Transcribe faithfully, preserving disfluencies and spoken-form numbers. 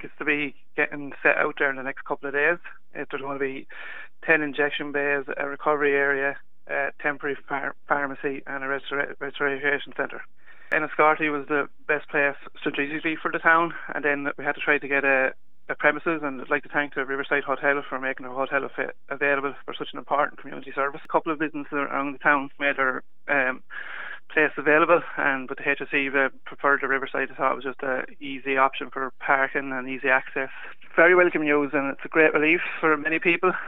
It's to be getting set out there in the next couple of days. If there's going to be ten injection bays, a recovery area, a temporary phar- pharmacy and a restora- restoration centre. Enniscorthy was the best place strategically for the town, and then we had to try to get a, a premises, and I'd like to thank the Riverside Hotel for making the hotel av- available for such an important community service. A couple of businesses around the town made their um, place available, and with the H S E they preferred the Riverside. I thought it was just an easy option for parking and easy access. Very welcome news, and it's a great relief for many people.